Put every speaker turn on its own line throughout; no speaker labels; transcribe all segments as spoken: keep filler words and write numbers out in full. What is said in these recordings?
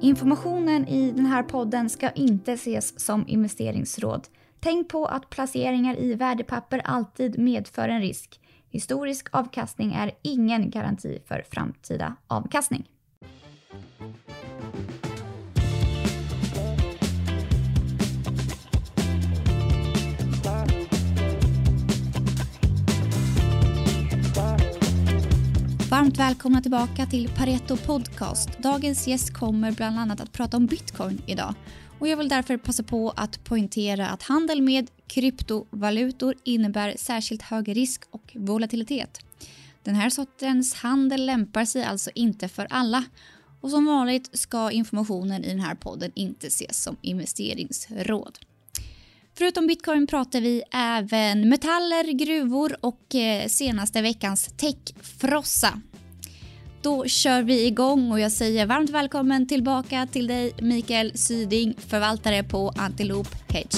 Informationen i den här podden ska inte ses som investeringsråd. Tänk på att placeringar i värdepapper alltid medför en risk. Historisk avkastning är ingen garanti för framtida avkastning. Varmt välkomna tillbaka till Pareto Podcast. Dagens gäst kommer bland annat att prata om Bitcoin idag. Och jag vill därför passa på att poängtera att handel med kryptovalutor innebär särskilt hög risk och volatilitet. Den här sortens handel lämpar sig alltså inte för alla. Och som vanligt ska informationen i den här podden inte ses som investeringsråd. Förutom Bitcoin pratar vi även metaller, gruvor och senaste veckans techfrossa. Då kör vi igång och jag säger varmt välkommen tillbaka till dig Mikael Syding, förvaltare på Antilope Hedge.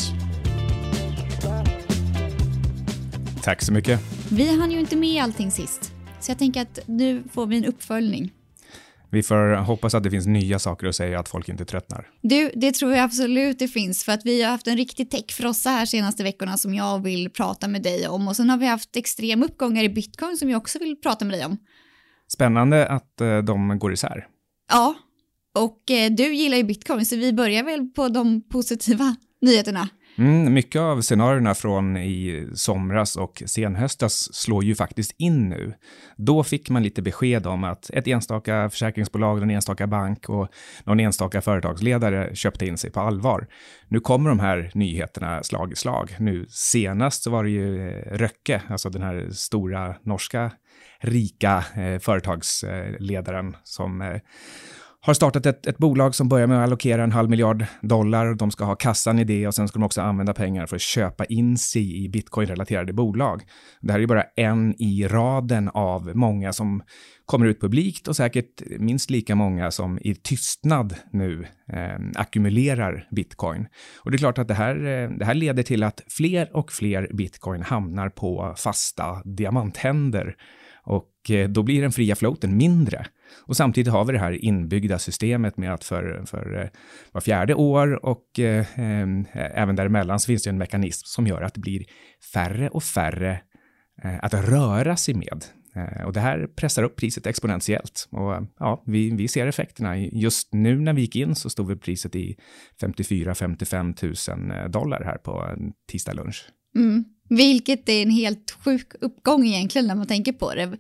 Tack så mycket.
Vi hann ju inte med allting sist, så jag tänker att nu får vi en uppföljning.
Vi får hoppas att det finns nya saker att säga, att folk inte tröttnar.
Du, det tror jag absolut det finns, för att vi har haft en riktig techfrossa här senaste veckorna som jag vill prata med dig om. Och sen har vi haft extrema uppgångar i Bitcoin som jag också vill prata med dig om. Spännande
att eh, de går isär.
Ja, och eh, du gillar ju Bitcoin, så vi börjar väl på de positiva nyheterna.
Mm, mycket av scenarierna från i somras och senhöstas slår ju faktiskt in nu. Då fick man lite besked om att ett enstaka försäkringsbolag, en enstaka bank och någon enstaka företagsledare köpte in sig på allvar. Nu kommer de här nyheterna slag i slag. Nu senast så var det ju Rökke, alltså den här stora norska rika eh, företagsledaren som eh, har startat ett, ett bolag som börjar med att allokera en halv miljard dollar. De ska ha kassan i det och sen ska de också använda pengar för att köpa in sig i bitcoin-relaterade bolag. Det här är bara en i raden av många som kommer ut publikt och säkert minst lika många som i tystnad nu eh, ackumulerar bitcoin. Och det är klart att det här, eh, det här leder till att fler och fler bitcoin hamnar på fasta diamanthänder. Och eh, då blir den fria floaten mindre. Och samtidigt har vi det här inbyggda systemet med att för, för eh, var fjärde år och eh, eh, även däremellan så finns det en mekanism som gör att det blir färre och färre eh, att röra sig med. Eh, och det här pressar upp priset exponentiellt. Och ja, vi, vi ser effekterna. Just nu när vi gick in så stod vi priset i femtiofyra till femtiofem tusen dollar här på en tisdag lunch.
Mm. Vilket är en helt sjuk uppgång egentligen när man tänker på det.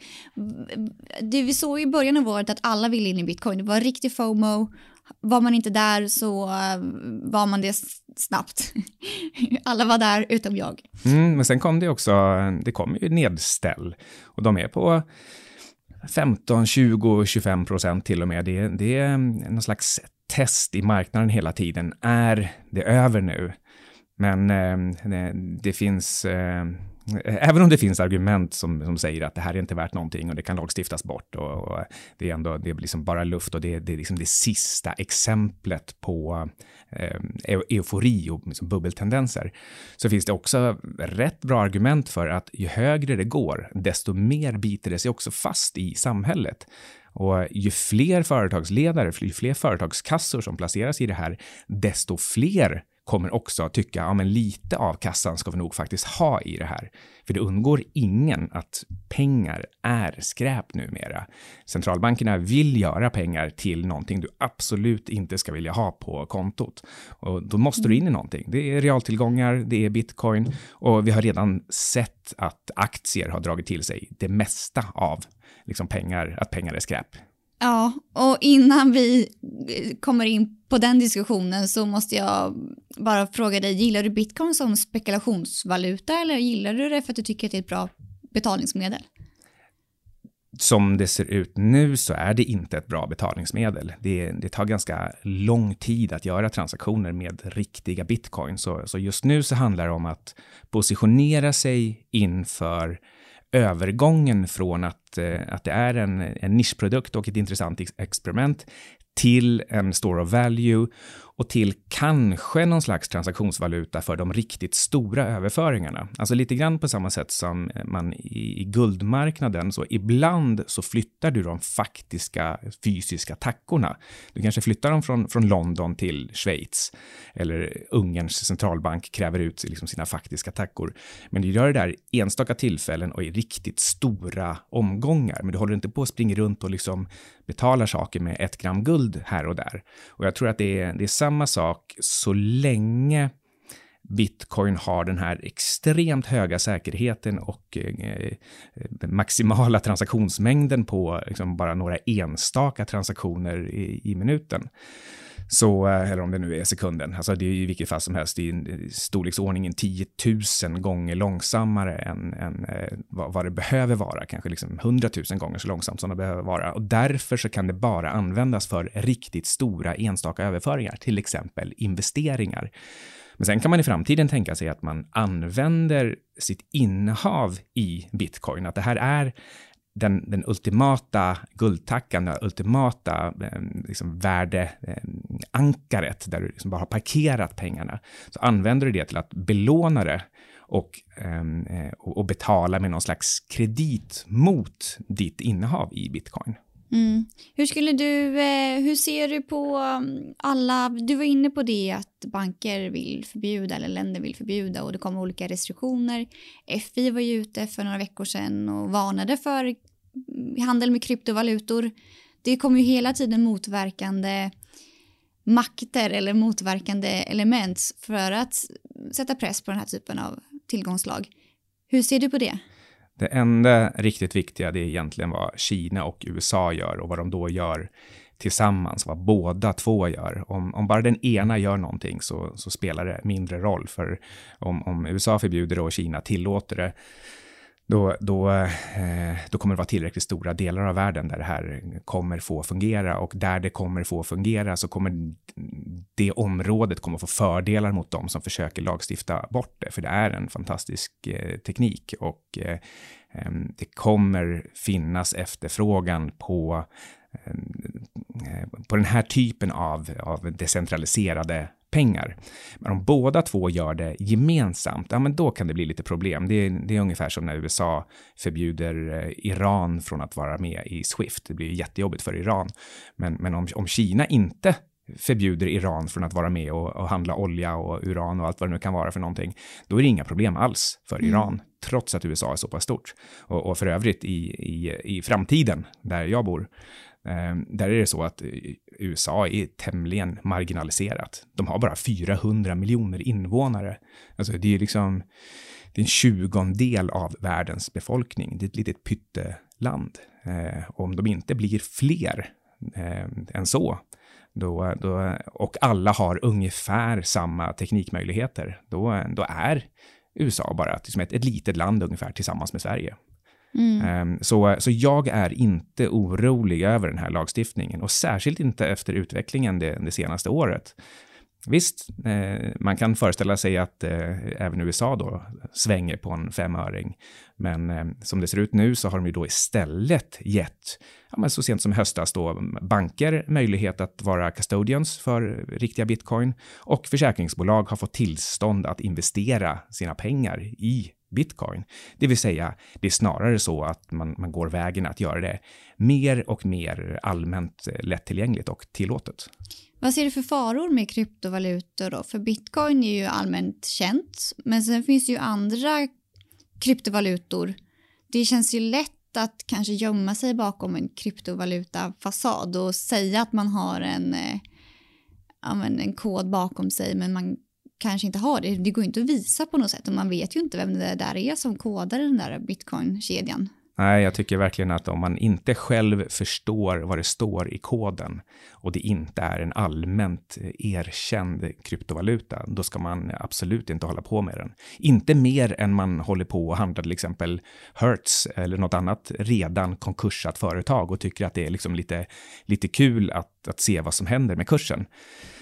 Det vi såg i början av året att alla ville in i Bitcoin. Det var riktig FOMO. Var man inte där så var man det snabbt. Alla var där utom jag.
Mm, men sen kom det också, det kom ju nedställ. Och de är på femton, tjugo, tjugofem procent till och med. Det, det är någon slags test i marknaden hela tiden. Är det över nu? Men eh, det finns, eh, även om det finns argument som, som säger att det här är inte värt någonting och det kan lagstiftas bort och, och det är ändå det är liksom bara luft och det, det är liksom det sista exemplet på eh, eufori och liksom bubbeltendenser, så finns det också rätt bra argument för att ju högre det går, desto mer biter det sig också fast i samhället. Och ju fler företagsledare, ju fler företagskassor som placeras i det här, desto fler kommer också att tycka, ja men lite av kassan ska vi nog faktiskt ha i det här. För det undgår ingen att pengar är skräp numera. Centralbankerna vill göra pengar till någonting du absolut inte ska vilja ha på kontot. Och då måste du in i någonting. Det är realtillgångar, det är bitcoin och vi har redan sett att aktier har dragit till sig det mesta av liksom pengar, att pengar är skräp.
Ja, och innan vi kommer in på den diskussionen så måste jag bara fråga dig, gillar du Bitcoin som spekulationsvaluta eller gillar du det för att du tycker att det är ett bra betalningsmedel?
Som det ser ut nu så är det inte ett bra betalningsmedel. Det, det tar ganska lång tid att göra transaktioner med riktiga bitcoin. Så, så just nu så handlar det om att positionera sig inför övergången från att, att det är en, en nischprodukt och ett intressant experiment till en store of value och till kanske någon slags transaktionsvaluta för de riktigt stora överföringarna. Alltså lite grann på samma sätt som man i, i guldmarknaden, så ibland så flyttar du de faktiska fysiska tackorna. Du kanske flyttar dem från, från London till Schweiz, eller Ungerns centralbank kräver ut liksom sina faktiska tackor. Men du gör det där enstaka tillfällen och i riktigt stora omgångar. Men du håller inte på att springa runt och liksom betalar saker med ett gram guld här och där. Och jag tror att det är, det är samma sak så länge Bitcoin har den här extremt höga säkerheten och eh, maximala transaktionsmängden på liksom bara några enstaka transaktioner i, i minuten. Så, eller om det nu är sekunden. Alltså det är i vilket fall som helst i storleksordningen tio tusen gånger långsammare än, än eh, vad, vad det behöver vara. Kanske liksom hundra tusen gånger så långsamt som det behöver vara. Och därför så kan det bara användas för riktigt stora enstaka överföringar. Till exempel investeringar. Men sen kan man i framtiden tänka sig att man använder sitt innehav i Bitcoin. Att det här är den, den ultimata guldtackan, det ultimata eh, liksom värdeankaret eh, där du liksom bara har parkerat pengarna. Så använder du det till att belåna det och, eh, och betala med någon slags kredit mot ditt innehav i Bitcoin.
Mm. Hur skulle du, eh, hur ser du på alla, du var inne på det att banker vill förbjuda eller länder vill förbjuda och det kommer olika restriktioner. F I var ju ute för några veckor sedan och varnade för handel med kryptovalutor. Det kommer ju hela tiden motverkande makter eller motverkande element för att sätta press på den här typen av tillgångslag. Hur ser du på det?
Det enda riktigt viktiga det är egentligen vad Kina och U S A gör och vad de då gör tillsammans, vad båda två gör. Om, om bara den ena gör någonting så, så spelar det mindre roll, för om, om U S A förbjuder det och Kina tillåter det, då, då, eh, då kommer det vara tillräckligt stora delar av världen där det här kommer få fungera, och där det kommer få fungera så kommer det området kommer få fördelar mot dem som försöker lagstifta bort det, för det är en fantastisk eh, teknik och eh, det kommer finnas efterfrågan på på den här typen av, av decentraliserade pengar. Men om båda två gör det gemensamt, ja men då kan det bli lite problem. Det är, det är ungefär som när U S A förbjuder Iran från att vara med i Swift. Det blir jättejobbigt för Iran. Men, men om, om Kina inte förbjuder Iran från att vara med och, och handla olja och uran och allt vad det nu kan vara för någonting, då är det inga problem alls för mm. Iran, trots att U S A är så pass stort. Och, och för övrigt i, i, i framtiden, där jag bor, eh, där är det så att U S A är tämligen marginaliserat. De har bara fyrahundra miljoner invånare. Alltså det är liksom det är en tjugondel av världens befolkning. Det är ett litet pytteland. Eh, om de inte blir fler eh, än så, Då, då, och alla har ungefär samma teknikmöjligheter, då, då är U S A bara liksom ett, ett litet land ungefär tillsammans med Sverige. Mm. Um, så, så jag är inte orolig över den här lagstiftningen, och särskilt inte efter utvecklingen det, det senaste året. Visst, eh, man kan föreställa sig att eh, även U S A då svänger på en femöring. Men eh, som det ser ut nu så har de ju då istället gett, ja, men så sent som höstas då, banker möjlighet att vara custodians för riktiga bitcoin. Och försäkringsbolag har fått tillstånd att investera sina pengar i bitcoin. Det vill säga, det är snarare så att man, man går vägen att göra det mer och mer allmänt lättillgängligt och tillåtet.
Vad ser du för faror med kryptovalutor då? För bitcoin är ju allmänt känt, men sen finns det ju andra kryptovalutor. Det känns ju lätt att kanske gömma sig bakom en kryptovaluta-fasad och säga att man har en, eh, ja, men en kod bakom sig, men man kanske inte har det. Det går inte att visa på något sätt, och man vet ju inte vem det där är som kodar den där bitcoin-kedjan.
Nej, jag tycker verkligen att om man inte själv förstår vad det står i koden och det inte är en allmänt erkänd kryptovaluta, då ska man absolut inte hålla på med den. Inte mer än man håller på och handlar till exempel Hertz eller något annat redan konkursat företag och tycker att det är liksom lite, lite kul att, att se vad som händer med kursen.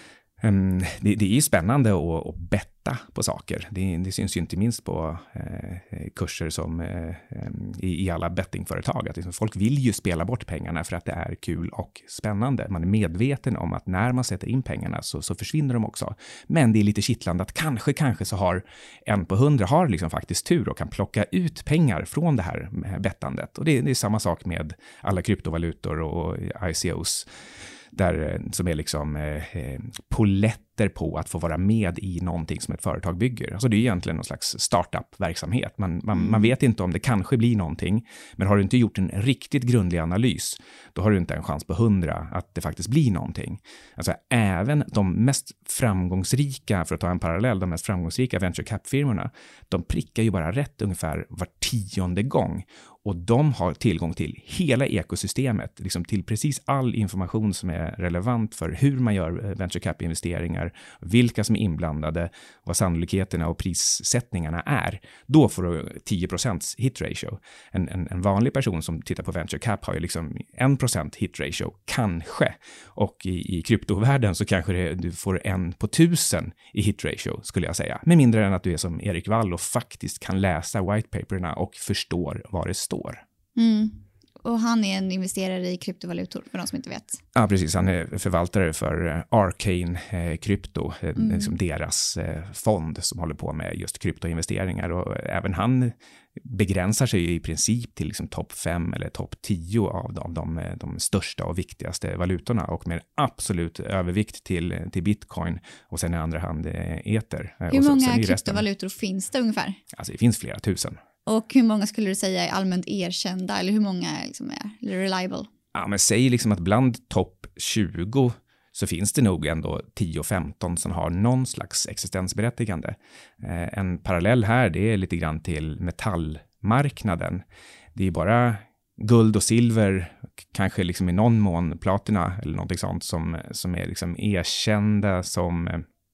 Um, det, det är ju spännande att, att betta på saker. Det, det syns ju inte minst på eh, kurser som eh, i, i alla bettingföretag. Att liksom, folk vill ju spela bort pengarna för att det är kul och spännande. Man är medveten om att när man sätter in pengarna så, så försvinner de också. Men det är lite kittlande att kanske, kanske så har en på hundra har liksom faktiskt tur och kan plocka ut pengar från det här bettandet. Och det, det är samma sak med alla kryptovalutor och I C Os. Där, som är liksom eh, poletter på att få vara med i någonting som ett företag bygger. Alltså det är egentligen någon slags startup-verksamhet. Man, man, mm. man vet inte om det kanske blir någonting, men har du inte gjort en riktigt grundlig analys, då har du inte en chans på hundra att det faktiskt blir någonting. Alltså även de mest framgångsrika, för att ta en parallell, de mest framgångsrika venture cap-firmorna, de prickar ju bara rätt ungefär var tionde gång. Och de har tillgång till hela ekosystemet, liksom till precis all information som är relevant för hur man gör venture cap-investeringar, vilka som är inblandade, vad sannolikheterna och prissättningarna är. Då får du tio procent hit ratio. En, en, en vanlig person som tittar på venture cap har ju liksom en procent hit ratio, kanske. Och i, i kryptovärlden så kanske det, du får en på tusen i hit ratio, skulle jag säga. Med mindre än att du är som Erik Wall och faktiskt kan läsa whitepaperna och förstår vad det står.
Mm. Och han är en investerare i kryptovalutor, för de som inte vet.
Ja, precis. Han är förvaltare för Arcane eh, Krypto, mm. liksom deras eh, fond som håller på med just kryptoinvesteringar. Och även han begränsar sig i princip till liksom topp fem eller topp tio av de, de, de största och viktigaste valutorna, och med absolut övervikt till, till bitcoin och sen i andra hand eh, ether.
Hur
så,
många kryptovalutor finns det ungefär?
Alltså det finns flera tusen.
Och hur många skulle du säga är allmänt erkända, eller hur många liksom är reliable?
Ja, men säg liksom att bland topp tjugo så finns det nog ändå tio femton som har någon slags existensberättigande. Eh, en parallell här, det är lite grann till metallmarknaden. Det är bara guld och silver, kanske liksom i någon mån platina eller någonting sånt som, som är liksom erkända som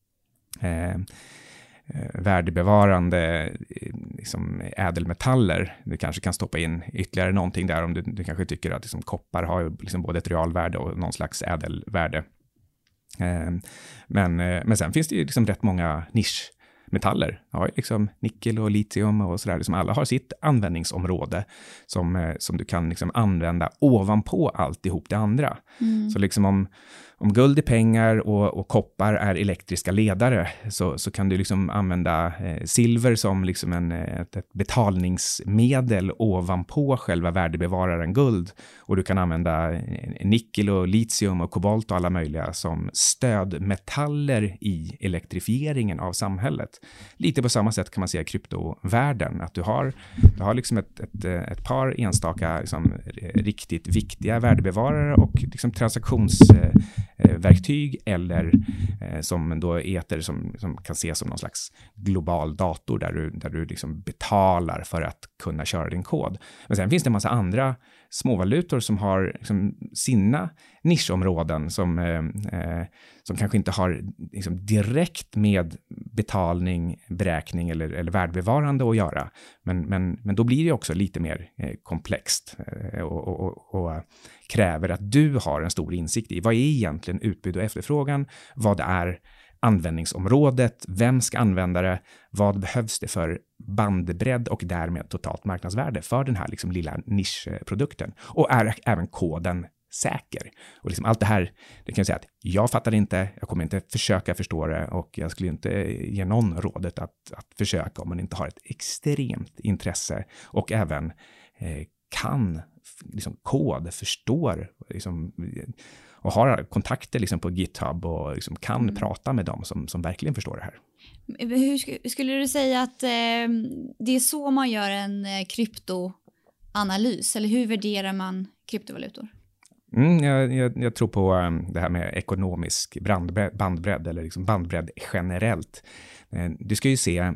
eh, värdebevarande liksom ädelmetaller. Du kanske kan stoppa in ytterligare någonting där om du, du kanske tycker att liksom koppar har liksom både ett realvärde och någon slags ädelvärde. Eh, men, men sen finns det ju liksom rätt många nischmetaller. Ja, liksom nickel och litium och sådär. Liksom alla har sitt användningsområde som, som du kan liksom använda ovanpå alltihop det andra. Mm. Så liksom om Om guld är pengar och, och koppar är elektriska ledare, så, så kan du liksom använda eh, silver som liksom en, ett, ett betalningsmedel ovanpå själva värdebevararen guld. Och du kan använda eh, nickel och litium och kobolt och alla möjliga som stödmetaller i elektrifieringen av samhället. Lite på samma sätt kan man säga kryptovärlden, att du har, du har liksom ett, ett, ett par enstaka liksom, riktigt viktiga värdebevarare och liksom transaktions verktyg eller eh, som då ether som, som kan ses som någon slags global dator där du, där du liksom betalar för att kunna köra din kod. Men sen finns det en massa andra småvalutor som har liksom sina nischområden som, eh, som kanske inte har liksom direkt med betalning, beräkning eller, eller värdebevarande att göra. Men, men, men då blir det också lite mer eh, komplext eh, och, och, och, och kräver att du har en stor insikt i vad är egentligen utbud och efterfrågan, vad är användningsområdet, vem ska använda det, vad behövs det för bandbredd och därmed totalt marknadsvärde för den här liksom lilla nischprodukten. Och är även koden säker? Och liksom allt det här, det kan jag säga att jag fattar inte, jag kommer inte försöka förstå det och jag skulle inte ge någon rådet att, att försöka om man inte har ett extremt intresse och även eh, kan liksom kod, förstår liksom, och har kontakter liksom på GitHub och liksom kan mm. prata med dem som, som verkligen förstår det här.
Hur skulle du säga att eh, det är så man gör en eh, kryptoanalys, eller hur värderar man kryptovalutor?
Mm, jag, jag, jag tror på um, det här med ekonomisk bandbredd, bandbredd eller liksom bandbredd generellt. Eh, du ska ju se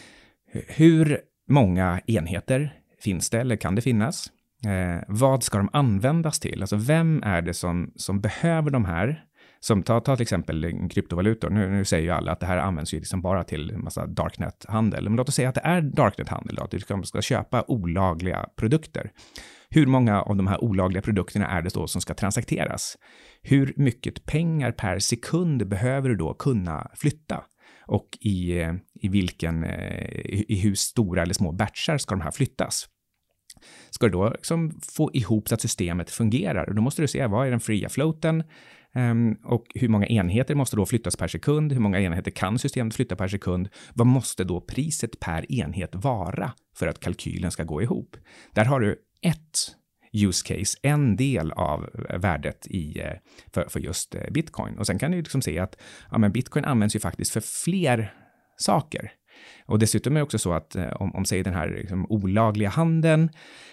hur många enheter finns det eller kan det finnas? Eh, vad ska de användas till? Alltså vem är det som, som behöver de här, Som ta, ta till exempel kryptovalutor. Nu, nu säger ju alla att det här används ju liksom bara till en massa darknet-handel. Men låt oss säga att det är darknet-handel då, att du ska, ska köpa olagliga produkter. Hur många av de här olagliga produkterna är det då som ska transakteras? Hur mycket pengar per sekund behöver du då kunna flytta? Och i, i, vilken, i, i hur stora eller små batchar ska de här flyttas? Ska du då liksom få ihop så att systemet fungerar? Då måste du se vad är den fria floaten um, och hur många enheter måste då flyttas per sekund? Hur många enheter kan systemet flytta per sekund? Vad måste då priset per enhet vara för att kalkylen ska gå ihop? Där har du ett use case, en del av värdet i, för, för just Bitcoin. Och sen kan du liksom se att ja, men Bitcoin används ju faktiskt för fler saker. Och dessutom är det också så att om, om säger den här liksom, olagliga handeln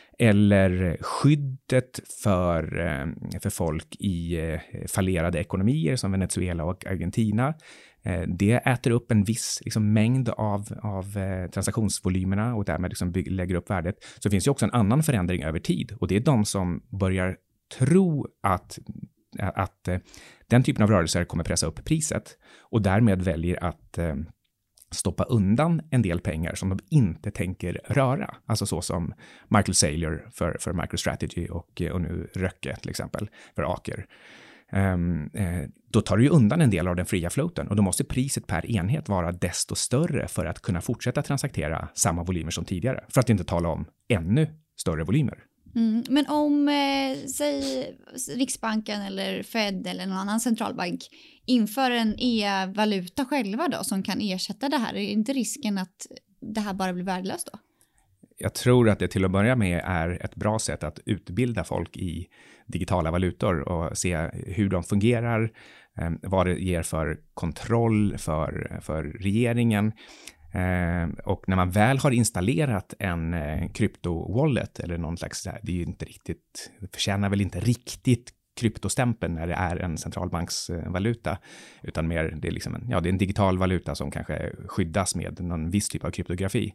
eller skyddet för, för folk i fallerade ekonomier som Venezuela och Argentina, det äter upp en viss liksom, mängd av, av transaktionsvolymerna och därmed liksom bygg, lägger upp värdet. Så finns ju också en annan förändring över tid, och det är de som börjar tro att, att den typen av rörelser kommer pressa upp priset och därmed väljer att stoppa undan en del pengar som de inte tänker röra. Alltså så som Michael Saylor för, för MicroStrategy och, och nu Röcke till exempel för Aker. Um, eh, då tar du ju undan en del av den fria floaten och då måste priset per enhet vara desto större för att kunna fortsätta transaktera samma volymer som tidigare. För att inte tala om ännu större volymer.
Mm, men om, eh, säg Riksbanken eller Fed eller någon annan centralbank inför en e-valuta själva då som kan ersätta det här, är inte risken att det här bara blir värdelöst då?
Jag tror att det till att börja med är ett bra sätt att utbilda folk i digitala valutor och se hur de fungerar, eh, vad det ger för kontroll för, för regeringen. Eh, och när man väl har installerat en eh, krypto-wallet eller någon slags, det är ju inte riktigt, det förtjänar väl inte riktigt kryptostämpeln när det är en centralbanksvaluta, utan mer det är liksom en, ja, det är en digital valuta som kanske skyddas med någon viss typ av kryptografi.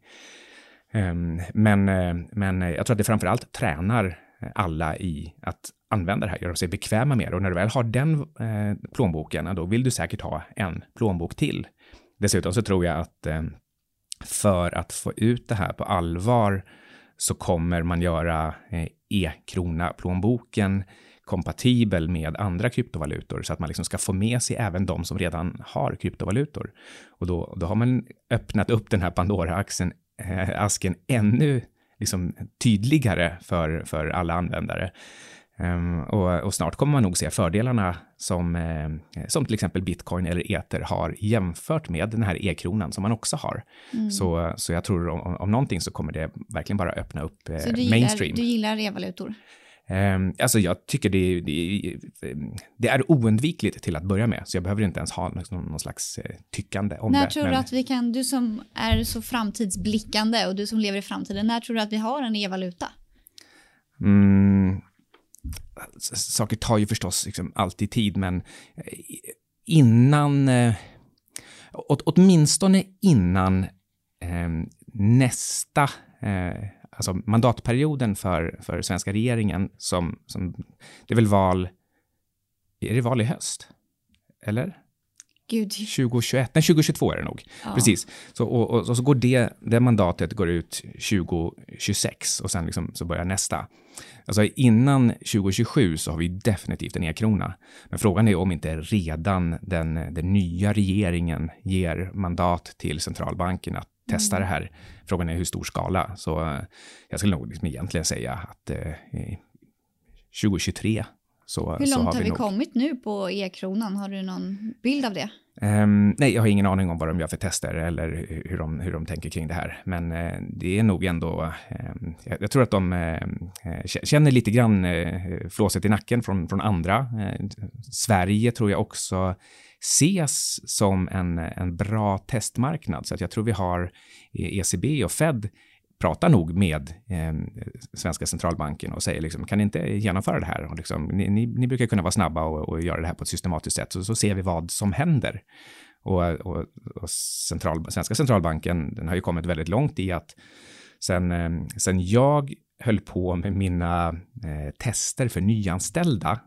Um, men, uh, men jag tror att det framförallt tränar alla i att använda det här, göra sig bekväma med det. Och när du väl har den uh, plånboken, då vill du säkert ha en plånbok till. Dessutom så tror jag att uh, för att få ut det här på allvar så kommer man göra uh, e-krona-plånboken kompatibel med andra kryptovalutor så att man liksom ska få med sig även de som redan har kryptovalutor. Och då, då har man öppnat upp den här Pandora-axeln asken ännu liksom tydligare för, för alla användare. Um, och, och snart kommer man nog se fördelarna som, eh, som till exempel Bitcoin eller Ether har jämfört med den här e-kronan som man också har. Mm. Så, så jag tror om, om någonting så kommer det verkligen bara öppna upp eh,
så du
mainstream.
Gillar, du gillar e-valutor?
Um, alltså jag tycker det, det, det är oundvikligt till att börja med, så jag behöver inte ens ha någon, någon slags eh, tyckande om
när det. När tror
men...
du att vi kan, du som är så framtidsblickande och du som lever i framtiden, när tror du att vi har en e-valuta?
Mm, saker tar ju förstås liksom alltid tid, men innan, eh, åt, åtminstone innan eh, nästa eh, alltså mandatperioden för, för svenska regeringen som, som det är väl val, är det val i höst? Eller?
Gud.
tjugohundratjugoett, nej tjugohundratjugotvå är det nog. Ja. Precis. Så, och, och, och så går det, det mandatet går ut tjugohundratjugosex och sen liksom så börjar nästa. Alltså innan tjugohundratjugosju så har vi definitivt en e-krona. Men frågan är om inte redan den, den nya regeringen ger mandat till centralbanken att testa mm. det här. Frågan är hur stor skala. Så jag skulle nog liksom egentligen säga att eh, tjugohundratjugotre så,
hur långt
så har,
har
vi,
vi
nog...
kommit nu på e-kronan? Har du någon bild av det?
Um, nej, jag har ingen aning om vad de gör för tester eller hur de, hur de tänker kring det här. Men uh, det är nog ändå, um, jag, jag tror att de uh, känner lite grann uh, flåset i nacken från, från andra. Uh, Sverige tror jag också ses som en, en bra testmarknad. Så att jag tror vi har E C B och Fed pratar nog med eh, svenska centralbanken och säger liksom, kan ni inte genomföra det här? Och liksom, ni, ni, ni brukar kunna vara snabba och, och göra det här på ett systematiskt sätt. Så, så ser vi vad som händer. Och, och, och central, svenska centralbanken, den har ju kommit väldigt långt i att sen, eh, sen jag höll på med mina eh, tester för nyanställda,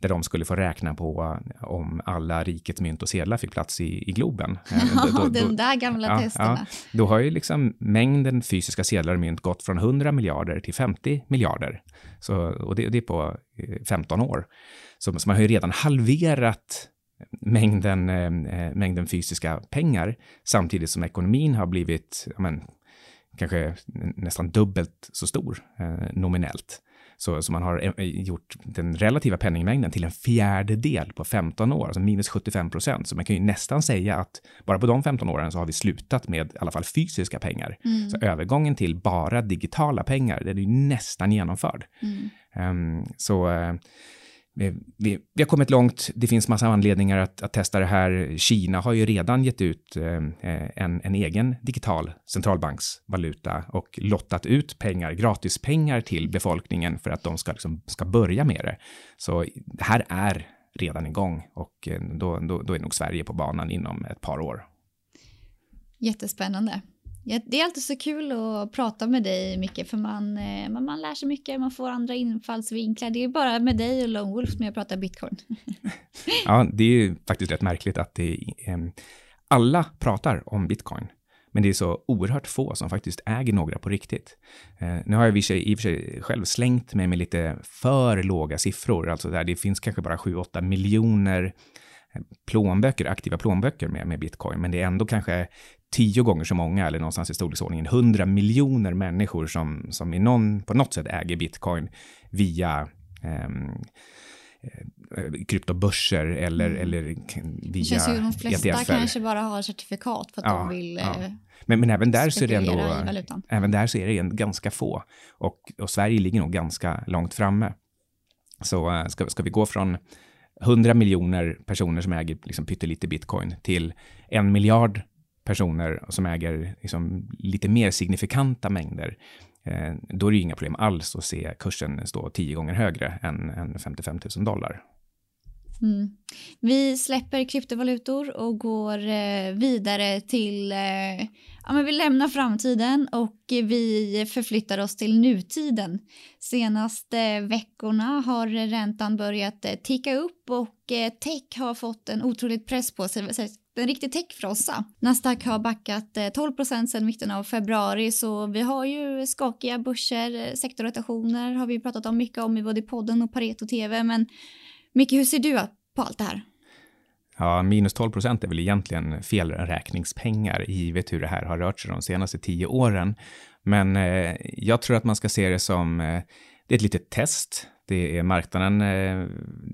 där de skulle få räkna på om alla rikets mynt och sedlar fick plats i, i Globen.
Ja, då, då, de där gamla
ja,
testerna.
Ja, då har ju liksom mängden fysiska sedlar och mynt gått från hundra miljarder till femtio miljarder. Så, och det, det är på femton år. Så, så man har ju redan halverat mängden, eh, mängden fysiska pengar samtidigt som ekonomin har blivit ja, men, kanske nästan dubbelt så stor eh, nominellt. Så, så man har eh, gjort den relativa penningmängden till en fjärdedel på femton år, alltså minus sjuttiofem procent. Så man kan ju nästan säga att bara på de femton åren så har vi slutat med i alla fall fysiska pengar. Mm. Så övergången till bara digitala pengar, den är ju nästan genomförd. Mm. Um, så... Uh, Vi, vi, vi har kommit långt, det finns massa anledningar att, att testa det här. Kina har ju redan gett ut eh, en, en egen digital centralbanksvaluta och lottat ut pengar, gratispengar till befolkningen för att de ska, liksom, ska börja med det. Så det här är redan igång och då, då, då är nog Sverige på banan inom ett par år.
Jättespännande. Det är alltid så kul att prata med dig, Micke, för man, man, man lär sig mycket, man får andra infallsvinklar. Det är bara med dig och Lone Wolf som jag pratar Bitcoin.
Ja, det är ju faktiskt rätt märkligt att det, eh, alla pratar om Bitcoin, men det är så oerhört få som faktiskt äger några på riktigt. Eh, nu har jag i och för sig själv slängt mig med lite för låga siffror, alltså där det finns kanske bara sju åtta miljoner plånböcker, aktiva plånböcker med, med Bitcoin, men det är ändå kanske tio gånger så många eller någonstans i storleksordningen hundra miljoner människor som, som i någon, på något sätt äger Bitcoin via ehm, eh, kryptobörser eller, mm. eller via
det känns ju de flesta E T F-er. Kanske bara har certifikat för att ja, de vill ja. eh,
men, men även där så är det ändå även där så är det en ganska få och, och Sverige ligger nog ganska långt framme. Så äh, ska, ska vi gå från hundra miljoner personer som äger liksom pyttelite Bitcoin till en miljard personer som äger liksom lite mer signifikanta mängder, eh, då är det inga problem alls att se kursen stå tio gånger högre än, än femtiofem tusen dollar.
Mm. Vi släpper kryptovalutor och går eh, vidare till, eh, ja men vi lämnar framtiden och vi förflyttar oss till nutiden. Senaste veckorna har räntan börjat eh, ticka upp och eh, tech har fått en otroligt press på sig. En riktig techfrossa. Nasdaq har backat tolv procent sedan mitten av februari, så vi har ju skakiga börser, sektorrotationer har vi pratat om mycket om i både podden och Pareto T V, men Micke, hur ser du på allt det här?
Ja, minus tolv procent är väl egentligen felräkningspengar givet hur det här har rört sig de senaste tio åren. Men eh, jag tror att man ska se det som eh, det är ett litet test. Det är marknaden, eh,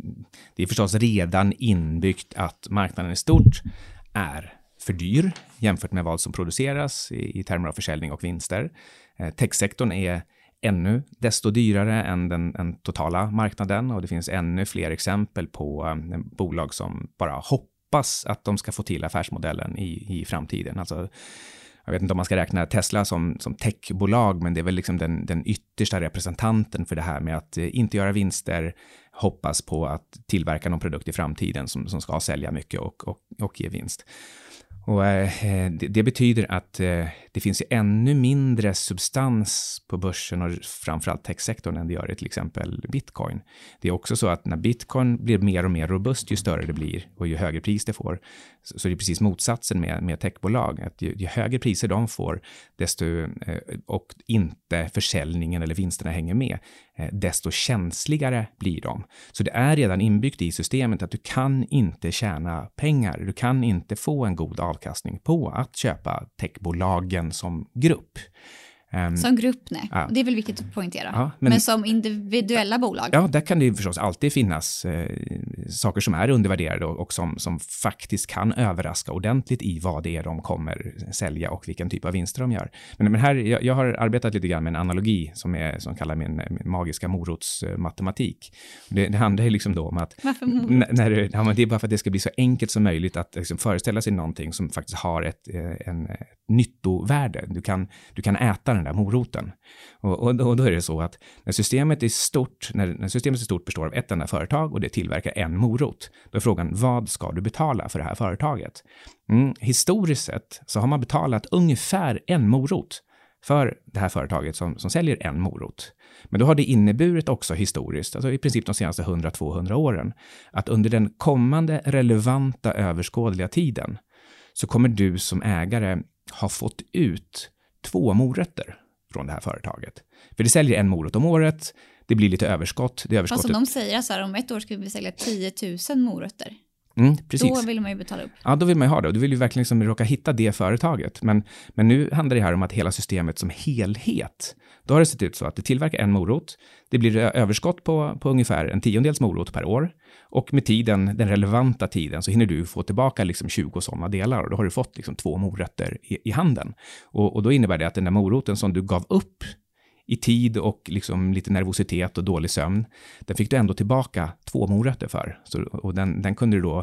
det är förstås redan inbyggt att marknaden i stort är för dyr jämfört med vad som produceras i, i termer av försäljning och vinster. Eh, techsektorn är ännu desto dyrare än den, den totala marknaden och det finns ännu fler exempel på eh, bolag som bara hoppas att de ska få till affärsmodellen i, i framtiden. Alltså, jag vet inte om man ska räkna Tesla som, som techbolag, men det är väl liksom den, den yttersta representanten för det här med att eh, inte göra vinster, hoppas på att tillverka någon produkt i framtiden som, som ska sälja mycket och, och, och ge vinst. Och eh, det, det betyder att eh, det finns ju ännu mindre substans på börsen och framförallt techsektorn än det gör i till exempel Bitcoin. Det är också så att när Bitcoin blir mer och mer robust, ju större det blir och ju högre pris det får, så, så är det precis motsatsen med, med techbolag. Att ju, ju högre priser de får, desto, eh, och inte försäljningen eller vinsterna hänger med, eh, desto känsligare blir de. Så det är redan inbyggt i systemet att du kan inte tjäna pengar, du kan inte få en god avkastning på att köpa techbolagen som grupp.
Um, som grupp, nej. Ja. Det är väl viktigt att poängtera. Ja, men, men som individuella bolag?
Ja, där kan det ju förstås alltid finnas eh, saker som är undervärderade och, och som, som faktiskt kan överraska ordentligt i vad det är de kommer sälja och vilken typ av vinster de gör. Men, men här, jag, jag har arbetat lite grann med en analogi som, är, som kallar min, min magiska morotsmatematik. Det, det handlar ju liksom då om att...
Varför
n- när det, ja, men det är bara för att det ska bli så enkelt som möjligt att liksom, föreställa sig någonting som faktiskt har ett, en, ett nyttovärde. Du kan, du kan äta den där moroten. Och, och, och då är det så att när systemet är stort, när, när systemet är stort består av ett enda företag och det tillverkar en morot, då är frågan, vad ska du betala för det här företaget? Mm, historiskt sett så har man betalat ungefär en morot för det här företaget som, som säljer en morot. Men då har det inneburit också historiskt, alltså i princip de senaste hundra till tvåhundra åren, att under den kommande relevanta överskådliga tiden så kommer du som ägare ha fått ut två morötter från det här företaget. För det säljer en morot om året, det blir lite överskott. Det överskottet...
Alltså de säger så här, om ett år ska vi sälja tio tusen morötter.
Mm, precis.
Då vill man ju betala upp.
Ja, då vill man ju ha det. Och du vill ju verkligen liksom råka hitta det företaget. Men, men nu handlar det här om att hela systemet som helhet, då har det sett ut så att det tillverkar en morot. Det blir överskott på, på ungefär en tiondels morot per år. Och med tiden, den relevanta tiden, så hinner du få tillbaka liksom tjugo sådana delar. Och då har du fått liksom två morötter i, i handen. Och, och då innebär det att den där moroten som du gav upp i tid och liksom lite nervositet och dålig sömn, den fick du ändå tillbaka två morötter för. Så, och den, den kunde du då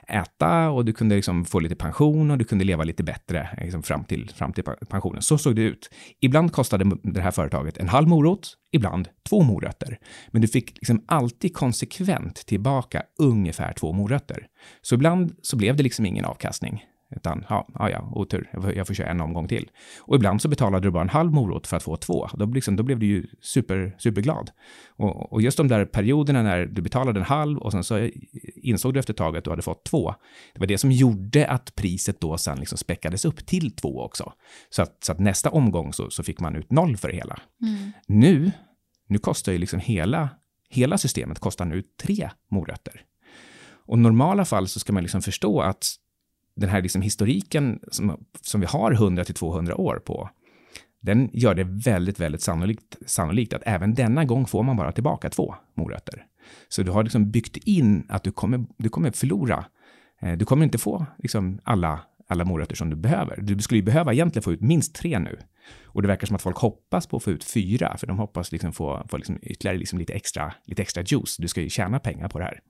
äta och du kunde liksom få lite pension och du kunde leva lite bättre liksom fram, till, fram till pensionen. Så såg det ut. Ibland kostade det här företaget en halv morot, ibland två morötter. Men du fick liksom alltid konsekvent tillbaka ungefär två morötter. Så ibland så blev det liksom ingen avkastning. Utan, ja, ja, ja, otur. Jag får, jag får köra en omgång till. Och ibland så betalade du bara en halv morot för att få två. Då, liksom, då blev du ju super, superglad. Och, och just de där perioderna när du betalade en halv och sen så insåg du efter ett tag att du hade fått två. Det var det som gjorde att priset då sen liksom späckades upp till två också. Så att, så att nästa omgång så, så fick man ut noll för det hela. Mm. Nu, nu kostar ju liksom hela, hela systemet kostar nu tre morötter. Och i normala fall så ska man liksom förstå att den här liksom historiken som, som vi har hundra till tvåhundra år på, den gör det väldigt, väldigt sannolikt, sannolikt att även denna gång får man bara tillbaka två morötter. Så du har liksom byggt in att du kommer, du kommer förlora. Du kommer inte få liksom alla, alla morötter som du behöver. Du skulle ju behöva egentligen få ut minst tre nu. Och det verkar som att folk hoppas på att få ut fyra, för de hoppas liksom få, få liksom ytterligare liksom lite, extra, lite extra juice. Du ska ju tjäna pengar på det här.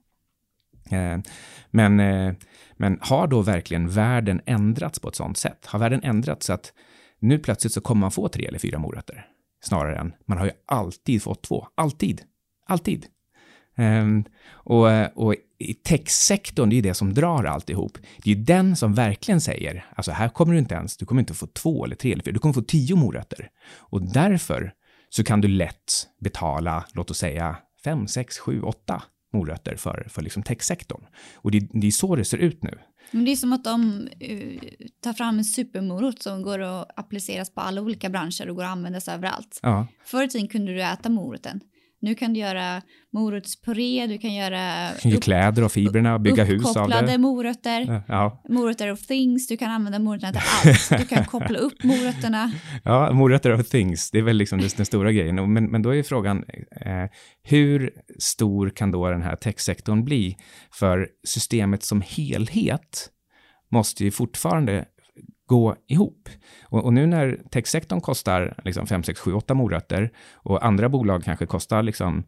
Men, men har då verkligen världen ändrats på ett sådant sätt? Har världen ändrats så att nu plötsligt så kommer man få tre eller fyra morötter? Snarare än, man har ju alltid fått två. Alltid. Alltid. Um, och, och i techsektorn, det är det som drar alltihop. Det är ju den som verkligen säger, alltså här kommer du inte ens, du kommer inte få två eller tre eller fyra, du kommer få tio morötter. Och därför så kan du lätt betala, låt oss säga, fem, sex, sju, åtta morötter för, för liksom techsektorn. Och det, det är så det ser ut nu.
Men det är som att de uh, tar fram en supermorot som går att appliceras på alla olika branscher och går att användas överallt. Ja. Förr i tiden kunde du äta moroten. Nu kan du göra morotspuré, du kan göra
upp, kläder och fibrerna och bygga hus av det.
Uppkopplade morötter, ja. Morötter of things, du kan använda morötterna till allt. Du kan koppla upp morötterna.
Ja, morötter of things, det är väl liksom den stora grejen. Men, men då är frågan, eh, hur stor kan då den här techsektorn bli? För systemet som helhet måste ju fortfarande gå ihop. Och, och nu när techsektorn kostar liksom fem, sex, sju, åtta morötter och andra bolag kanske kostar liksom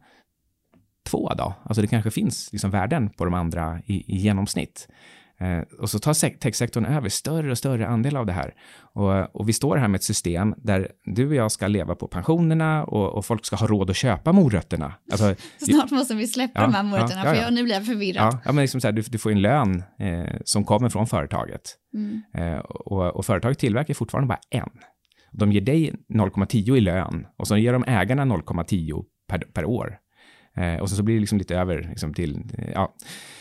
två då. Alltså det kanske finns liksom värden på de andra i, i genomsnitt. Eh, och så tar sek- techsektorn över större och större andel av det här. Och, och vi står här med ett system där du och jag ska leva på pensionerna och, och folk ska ha råd att köpa morötterna. Alltså,
snart måste vi släppa ja, de här morötterna, ja, ja, ja. för jag, nu blir jag förvirrad.
Ja, ja men liksom så här, du, du får en lön eh, som kommer från företaget. Mm. Eh, och, och företaget tillverkar fortfarande bara en. De ger dig noll komma tio i lön och så ger de ägarna noll komma tio per, per år. Eh, och så, så blir det liksom lite över liksom till, ja.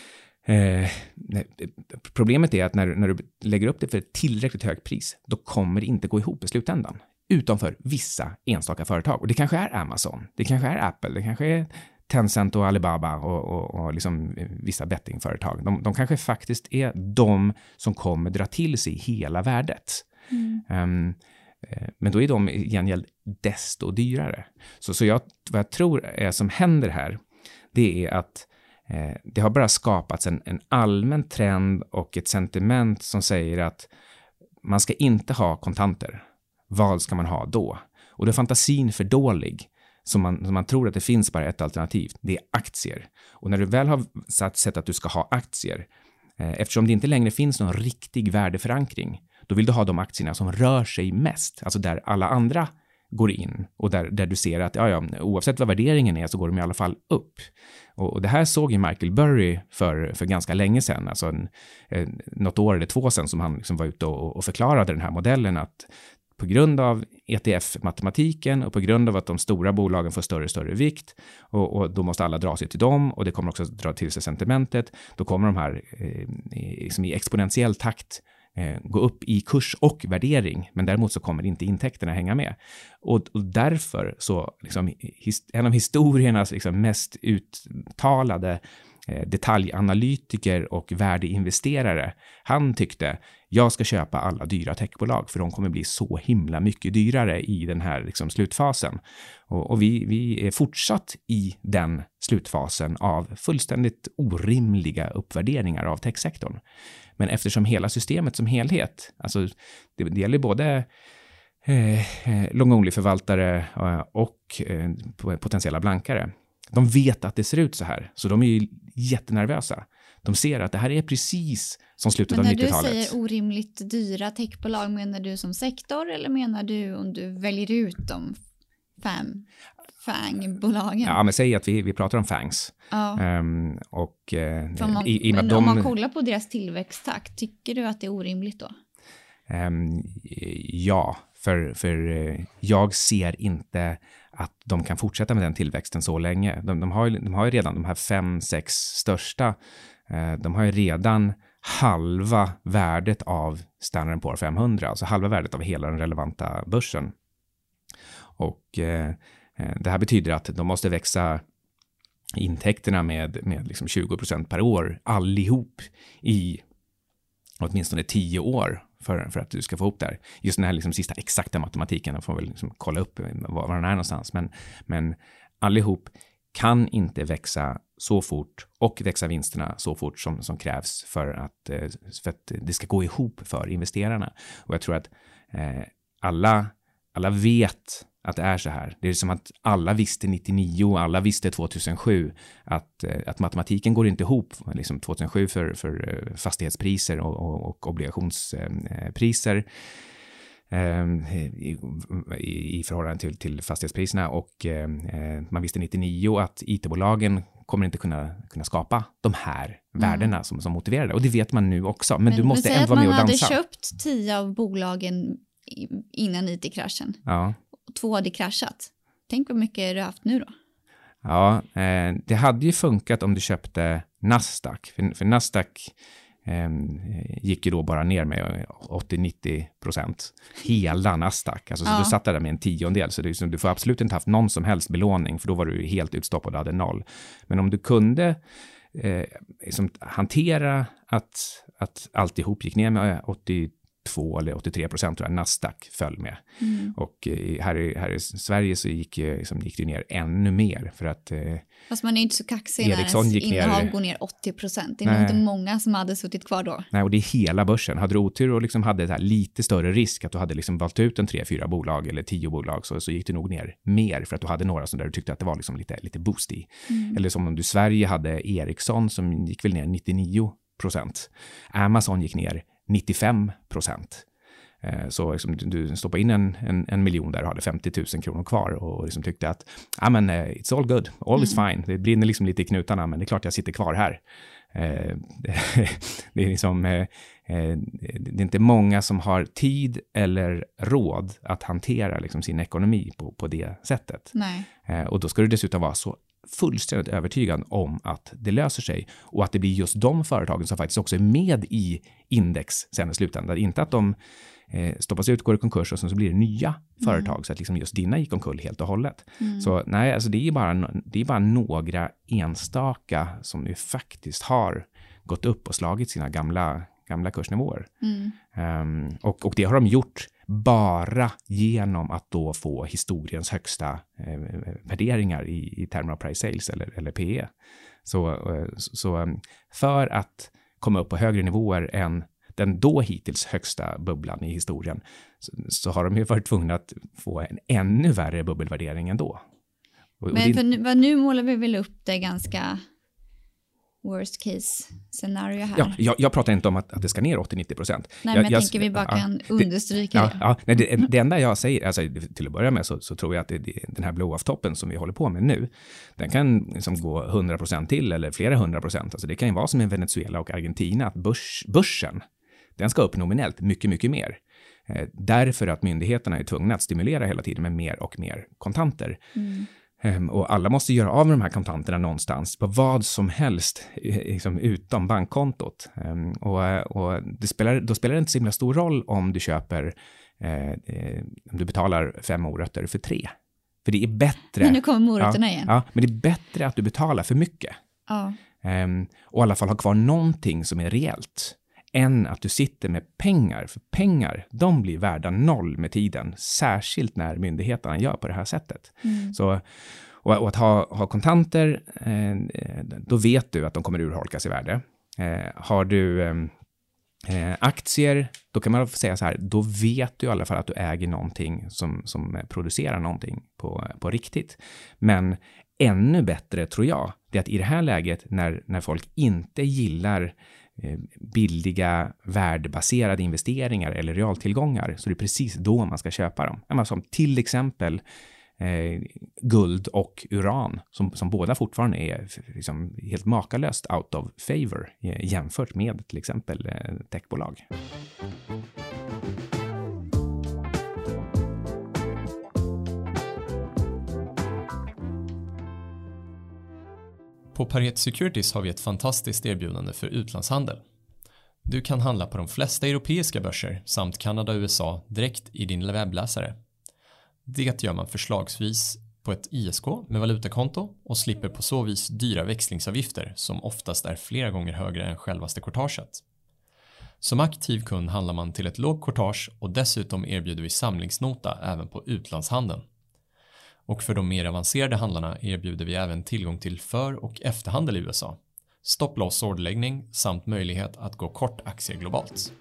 Eh, problemet är att när, när du lägger upp det för ett tillräckligt högt pris, då kommer det inte gå ihop i slutändan. Utom för vissa enstaka företag. Och det kanske är Amazon, det kanske är Apple, det kanske är Tencent och Alibaba och, och, och liksom vissa bettingföretag. De, de kanske faktiskt är de som kommer dra till sig hela värdet. Mm. Um, Men då är de i gengäld desto dyrare. Så, så jag, vad jag tror är som händer här, det är att eh, det har bara skapats en, en allmän trend och ett sentiment som säger att man ska inte ha kontanter. Vad ska man ha då? Och då är fantasin för dålig. Så man, så man tror att det finns bara ett alternativ. Det är aktier. Och när du väl har satt, sett att du ska ha aktier, eh, eftersom det inte längre finns någon riktig värdeförankring, då vill du ha de aktierna som rör sig mest. Alltså där alla andra går in. Och där, där du ser att ja, ja, oavsett vad värderingen är så går de i alla fall upp. Och, och det här såg ju Michael Burry för, för ganska länge sedan. Alltså en, en, något år eller två sedan som han liksom var ute och, och förklarade den här modellen. Att på grund av E T F-matematiken och på grund av att de stora bolagen får större och större vikt och, och då måste alla dra sig till dem och det kommer också dra till sig sentimentet, då kommer de här eh, liksom i exponentiell takt eh, gå upp i kurs och värdering, men däremot så kommer inte intäkterna hänga med. Och, och därför så liksom, his, en av historiernas liksom, mest uttalade detaljanalytiker och värdeinvesterare, han tyckte jag ska köpa alla dyra techbolag för de kommer bli så himla mycket dyrare i den här liksom, slutfasen. Och, och vi, vi är fortsatt i den slutfasen av fullständigt orimliga uppvärderingar av techsektorn. Men eftersom hela systemet som helhet, alltså det, det gäller både eh, long-only-förvaltare och eh, potentiella blankare, de vet att det ser ut så här, så de är ju jättenervösa. De ser att det här är precis som slutet av nittiotalet.
Men när du säger orimligt dyra techbolag, menar du som sektor eller menar du om du väljer ut de fem FANG-bolagen?
Ja, men säg att vi, vi pratar om FANGs.
Ja.
Um, och, uh,
man,
i, i
men
de,
om man kollar på deras tillväxttakt, tycker du att det är orimligt då?
Um, ja, för, för uh, jag ser inte att de kan fortsätta med den tillväxten så länge. De, de, har, ju, de har ju redan de här fem, sex största, eh, de har ju redan halva värdet av Standard and Poor femhundra, alltså halva värdet av hela den relevanta börsen. Och eh, det här betyder att de måste växa intäkterna med, med liksom tjugo procent per år allihop i åtminstone tio år. För, för att du ska få ihop där. Just den här liksom sista exakta matematiken, då får väl liksom kolla upp var, var den är någonstans. Men, men allihop kan inte växa så fort och växa vinsterna så fort som, som krävs för att, för att det ska gå ihop för investerarna. Och jag tror att eh, alla, alla vet att det är så här. Det är som att alla visste nittionio, alla visste tvåtusensju att, att matematiken går inte ihop liksom tvåtusensju för, för fastighetspriser och, och, och obligationspriser eh, i, i förhållande till, till fastighetspriserna och eh, man visste nittionio att I T-bolagen kommer inte kunna, kunna skapa de här värdena mm. som, som motiverar det. Och det vet man nu också. Men, men du måste ändå vara med och dansa.
Men säg att man hade köpt tio av bolagen innan I T-kraschen.
Ja.
Två hade kraschat. Tänk vad mycket du har haft nu då.
Ja, eh, det hade ju funkat om du köpte Nasdaq. För, för Nasdaq eh, gick ju då bara ner med åttio till nittio procent. Hela Nasdaq. Alltså, så ja. Du satt där med en tiondel. Så det, du får absolut inte haft någon som helst belåning. För då var du helt utstoppad och hade noll. Men om du kunde eh, liksom, hantera att, att alltihop gick ner med åttio två eller åttiotre procent tror jag Nasdaq föll med. Mm. Och eh, här, i, här i Sverige så gick, liksom, gick det ner ännu mer för att eh,
fast man är inte så kaxig när ens innehav ner, går ner åttio procent. Det är nog inte många som hade suttit kvar då.
Nej, och det är hela börsen. Hade du otur och liksom hade det här lite större risk att du hade liksom valt ut en tre, fyra bolag eller tio bolag så, så gick det nog ner mer för att du hade några som där du tyckte att det var liksom lite, lite boost i. Mm. Eller som om du i Sverige hade Ericsson som gick väl ner nittionio procent. Amazon gick ner nittiofem procent. Så liksom, du stoppade in en, en, en miljon där och hade femtio tusen kronor kvar och liksom tyckte att ah, men, it's all good, all is mm. fine. Det brinner liksom lite i knutarna men det är klart jag sitter kvar här. Det är liksom det är inte många som har tid eller råd att hantera liksom sin ekonomi på, på det sättet.
Nej.
Och då ska du dessutom vara så fullständigt övertygad om att det löser sig och att det blir just de företagen som faktiskt också är med i index sen i slutändan. Inte att de eh, stoppas ut, går i konkurs och sen så blir det nya mm. företag så att liksom just dina gick omkull helt och hållet. Mm. Så nej, alltså det är bara, det är bara några enstaka som ju faktiskt har gått upp och slagit sina gamla, gamla kursnivåer. Mm. Um, och, och det har de gjort bara genom att då få historiens högsta eh, värderingar i, i termer av price sales eller, eller P E. Så, eh, så för att komma upp på högre nivåer än den då hittills högsta bubblan i historien så, så har de ju varit tvungna att få en ännu värre bubbelvärdering ändå. Och,
Men
och
för nu, nu målar vi väl upp det ganska worst case scenario här.
Ja, jag, jag pratar inte om att, att det ska ner åttio till nittio procent.
Nej,
jag,
men jag, jag tänker vi bara
ja,
kan understryka
det.
det.
Ja, ja, nej, det, det enda jag säger, alltså, till att börja med så, så tror jag att det, det, den här blow-off-toppen som vi håller på med nu, den kan liksom gå hundra procent till eller flera hundra procent. Alltså det kan ju vara som i Venezuela och Argentina att börs, börsen, den ska upp nominellt mycket, mycket mer. Eh, därför att myndigheterna är tvungna att stimulera hela tiden med mer och mer kontanter. Mm. Um, och alla måste göra av med de här kontanterna någonstans på vad som helst liksom, utom bankkontot. Um, och och det spelar, då spelar det inte så himla stor roll om du köper, eh, eh, om du betalar fem morötter för tre. För det är bättre.
Men nu kommer morötterna
ja,
igen.
Ja, men det är bättre att du betalar för mycket.
Ja.
Um, och i alla fall ha kvar någonting som är reellt. Än att du sitter med pengar. För pengar, de blir värda noll med tiden. Särskilt när myndigheterna gör på det här sättet. Mm. Så, och, och att ha, ha kontanter, eh, då vet du att de kommer urholkas i värde. Eh, har du eh, aktier, då kan man säga så här, då vet du i alla fall att du äger någonting som, som producerar någonting på, på riktigt. Men ännu bättre tror jag, det är att i det här läget när, när folk inte gillar billiga värdebaserade investeringar eller realtillgångar, så det är precis då man ska köpa dem. Som till exempel eh, guld och uran som, som båda fortfarande är liksom helt makalöst out of favor eh, jämfört med till exempel eh, techbolag.
På Pareto Securities har vi ett fantastiskt erbjudande för utlandshandel. Du kan handla på de flesta europeiska börser samt Kanada och U S A direkt i din webbläsare. Det gör man förslagsvis på ett I S K med valutakonto och slipper på så vis dyra växlingsavgifter som oftast är flera gånger högre än självaste courtaget. Som aktiv kund handlar man till ett lågt courtage och dessutom erbjuder vi samlingsnota även på utlandshandeln. Och för de mer avancerade handlarna erbjuder vi även tillgång till för- och efterhandel i U S A, stopp-loss orderläggning samt möjlighet att gå kort aktier globalt.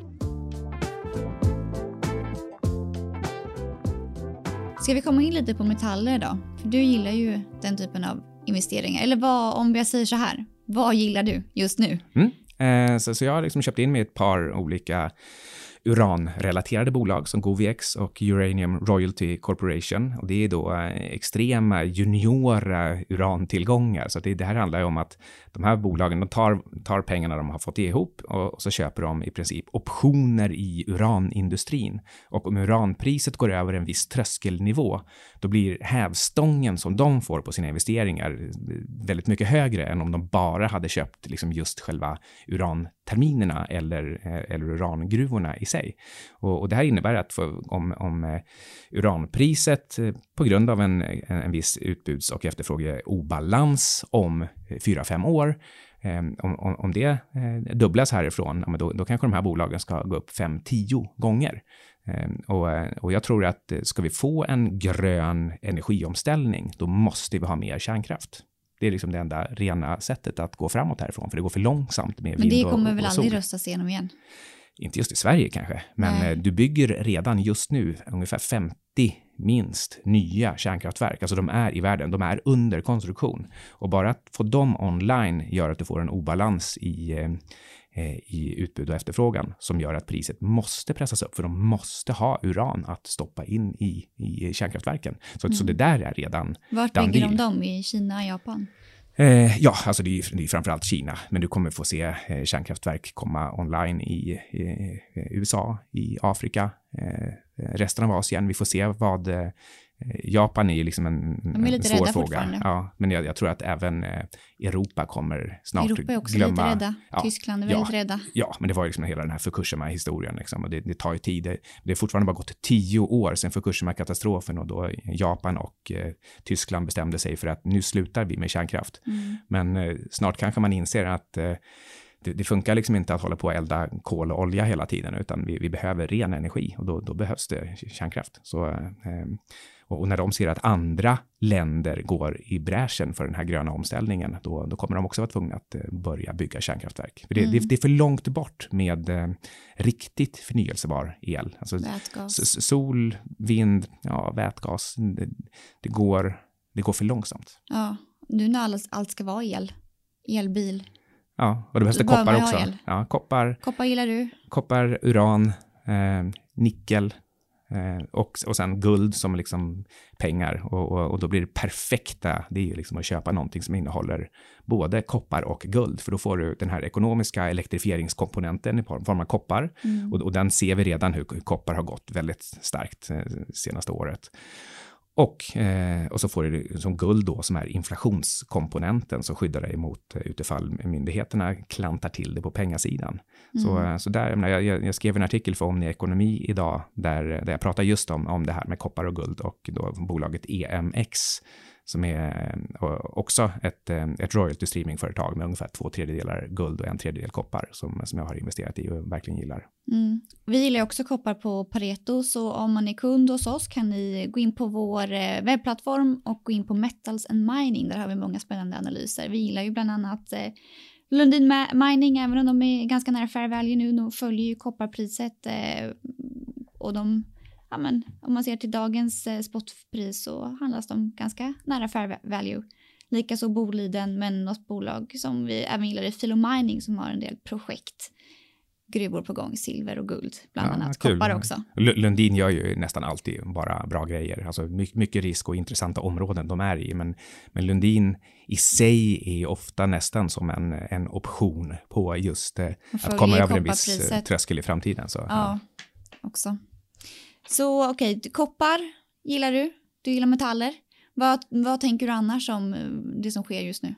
Ska vi komma in lite på metaller då? För du gillar ju den typen av investeringar. Eller vad, om jag säger så här, vad gillar du just nu?
Mm. Eh, så, så jag har liksom köpt in med ett par olika uranrelaterade bolag som GoviX och Uranium Royalty Corporation. Och det är då eh, extrema juniora urantillgångar. Så det, det här handlar ju om att de här bolagen de tar, tar pengarna de har fått ihop och, och så köper de i princip optioner i uranindustrin. Och om uranpriset går över en viss tröskelnivå, då blir hävstången som de får på sina investeringar väldigt mycket högre än om de bara hade köpt liksom just själva uranterminerna eller, eller urangruvorna i sig. Och, och det här innebär att för, om, om uh, uranpriset uh, på grund av en, en, en viss utbuds- och efterfrågeobalans om fyra fem år, um, om, om det uh, dubblas härifrån, ja, då, då kanske de här bolagen ska gå upp fem tio gånger. Um, och, och jag tror att ska vi få en grön energiomställning, då måste vi ha mer kärnkraft. Det är liksom det enda rena sättet att gå framåt härifrån, för det går för långsamt med vind och sol.
Men det kommer väl aldrig röstas igenom igen?
Inte just i Sverige kanske, men Nej. Du bygger redan just nu ungefär femtio minst nya kärnkraftverk. Alltså de är i världen, de är under konstruktion. Och bara att få dem online gör att du får en obalans i, eh, i utbud och efterfrågan som gör att priset måste pressas upp, för de måste ha uran att stoppa in i, i kärnkraftverken. Så, mm. så det där är redan...
Vart bygger de dem? I Kina, Japan?
Eh, ja, alltså det är, det är framförallt Kina, men du kommer få se eh, kärnkraftverk komma online i, i, i U S A, i Afrika, eh, resten av Asien. Vi får se vad eh, Japan är ju liksom en,
De är lite
en svår
rädda
fråga. Ja, men jag, jag tror att även eh, Europa kommer snart glömma.
Europa är också
glömma,
lite rädda.
Ja,
Tyskland är väldigt
ja,
rädda.
Ja, men det var ju liksom hela den här Fukushima-historien. Liksom, och det, det tar ju tid. Det, det är fortfarande bara gått tio år sedan Fukushima-katastrofen och då Japan och eh, Tyskland bestämde sig för att nu slutar vi med kärnkraft. Mm. Men eh, snart kanske man inser att eh, det, det funkar liksom inte att hålla på att elda kol och olja hela tiden, utan vi, vi behöver ren energi och då, då behövs det kärnkraft. Så, eh, och när de ser att andra länder går i bräschen för den här gröna omställningen, då, då kommer de också vara tvungna att eh, börja bygga kärnkraftverk. För det, mm. det, det är för långt bort med eh, riktigt förnyelsebar el. Alltså, s- sol, vind, ja, vätgas, det, det, går, det går för långsamt.
Ja, nu när allt, allt ska vara el, elbil.
Ja, och det behövs det koppar också. Ja, koppar,
koppar gillar du?
Koppar, uran, eh, nickel, Eh, och, och sen guld som liksom pengar. Och, och, och då blir det perfekta, det är ju liksom att köpa någonting som innehåller både koppar och guld. För då får du den här ekonomiska elektrifieringskomponenten i form av koppar. Mm. Och, och den ser vi redan hur, hur koppar har gått väldigt starkt eh, senaste året. Och, eh, och så får du som guld då som är inflationskomponenten som skyddar dig mot eh, utifall myndigheterna klantar till det på pengasidan. Mm. Så, så där, jag, jag, jag skrev en artikel för Omni Ekonomi idag där, där jag pratar just om, om det här med koppar och guld och då bolaget E M X som är också ett, ett royalty streamingföretag med ungefär två tredjedelar guld och en tredjedel koppar som, som jag har investerat i och verkligen gillar.
Mm. Vi gillar också koppar på Pareto, så om man är kund hos oss kan ni gå in på vår webbplattform och gå in på Metals and Mining. Där har vi många spännande analyser. Vi gillar ju bland annat eh, Lundin Mining, även om de är ganska nära fair value nu. De följer ju kopparpriset eh, och de... Ja, men om man ser till dagens eh, spotpris så handlas de ganska nära fair value. Likaså Boliden, men något bolag som vi även gillar är Filo Mining som har en del projekt. Gruvor på gång, silver och guld, bland ja, annat kul. Koppar också.
L- Lundin gör ju nästan alltid bara bra grejer. Alltså mycket, mycket risk och intressanta områden de är i. Men, men Lundin i sig är ofta nästan som en, en option på just eh, att komma över en viss eh, tröskel i framtiden. Så,
ja, ja. också. Så okej, okay, koppar gillar du, du gillar metaller. Vad, vad tänker du annars om det som sker just nu?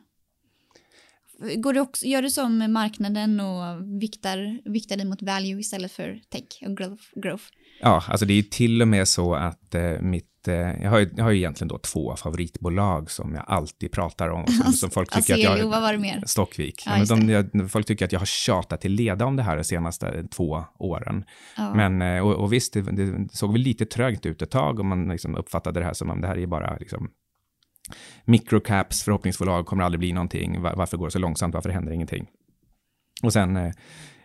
Går du också, gör du som marknaden och viktar, viktar dig mot value istället för tech och growth?
Ja, alltså det är till och med så att eh, mitt, eh, jag, har ju, jag har ju egentligen då två favoritbolag som jag alltid pratar om. Som, som folk tycker
Aselio,
att jag,
vad var det mer?
Stockvik. Ja, men de, jag, folk tycker att jag har tjatat till leda om det här de senaste två åren. Ja. Men, eh, och, och visst, det, det såg väl lite trögt ut ett tag och man liksom uppfattade det här som om det här är bara liksom microcaps, förhoppningsbolag kommer aldrig bli någonting. Var, varför går det så långsamt? Varför händer ingenting? Och sen eh,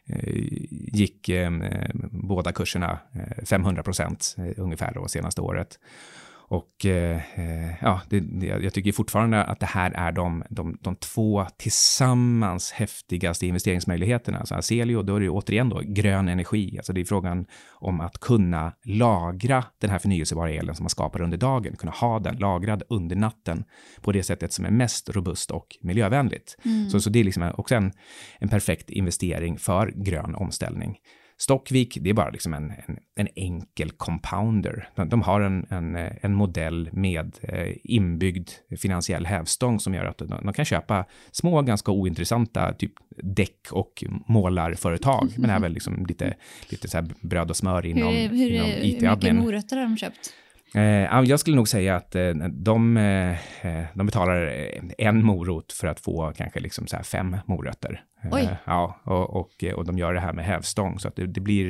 gick eh, båda kurserna eh, femhundra procent eh, ungefär då senaste året. Och eh, ja, det, det, jag tycker fortfarande att det här är de, de, de två tillsammans häftigaste investeringsmöjligheterna. Så Aselio, då är det återigen då grön energi. Alltså det är frågan om att kunna lagra den här förnyelsebara elen som man skapar under dagen. Kunna ha den lagrad under natten på det sättet som är mest robust och miljövänligt. Mm. Så, så det är liksom också en, en perfekt investering för grön omställning. Stockvik, det är bara liksom en, en, en enkel compounder. De, de har en, en, en modell med eh, inbyggd finansiell hävstång som gör att de, de kan köpa små, ganska ointressanta typ däck- och målarföretag. Men även liksom lite, lite så här bröd och smör inom,
hur, hur,
inom
I
I T-admin.
Hur mycket morötter har de köpt?
Eh, jag skulle nog säga att eh, de, eh, de betalar en morot för att få kanske liksom så här fem morötter. Eh, ja, och, och, och de gör det här med hävstång så att det, det blir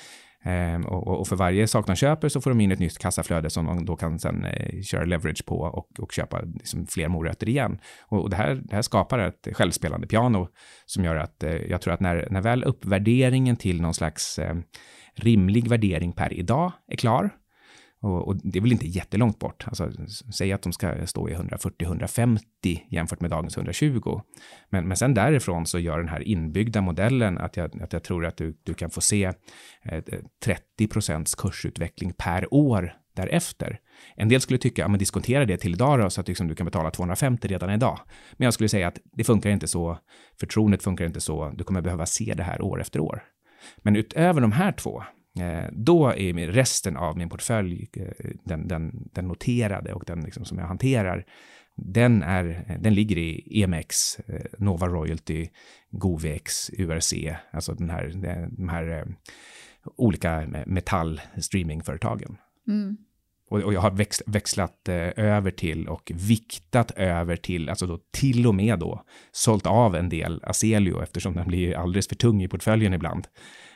eh, och, och för varje sak de köper så får de in ett nytt kassaflöde som de då kan sen eh, köra leverage på och, och köpa liksom fler morötter igen. Och, och det, här, det här skapar ett självspelande piano som gör att eh, jag tror att när, när väl uppvärderingen till någon slags eh, rimlig värdering per idag är klar. Och, och det är väl inte jättelångt bort. Alltså, säg att de ska stå i hundrafyrtio till hundrafemtio jämfört med dagens hundratjugo. Men, men sen därifrån så gör den här inbyggda modellen att jag, att jag tror att du, du kan få se eh, trettio procents kursutveckling per år därefter. En del skulle tycka, ja men diskontera det till idag då, så att liksom du kan betala tvåhundrafemtio redan idag. Men jag skulle säga att det funkar inte så. Förtroendet funkar inte så. Du kommer behöva se det här år efter år. Men utöver de här två, då är resten av min portfölj, den, den, den noterade och den liksom som jag hanterar, den, är, den ligger i E M X, Nova Royalty, Govex, U R C, alltså den här, de här olika metallstreamingföretagen. Mm. Och, och jag har växt, växlat eh, över till och viktat över till, alltså då till och med då sålt av en del Aselio eftersom den blir alldeles för tung i portföljen ibland.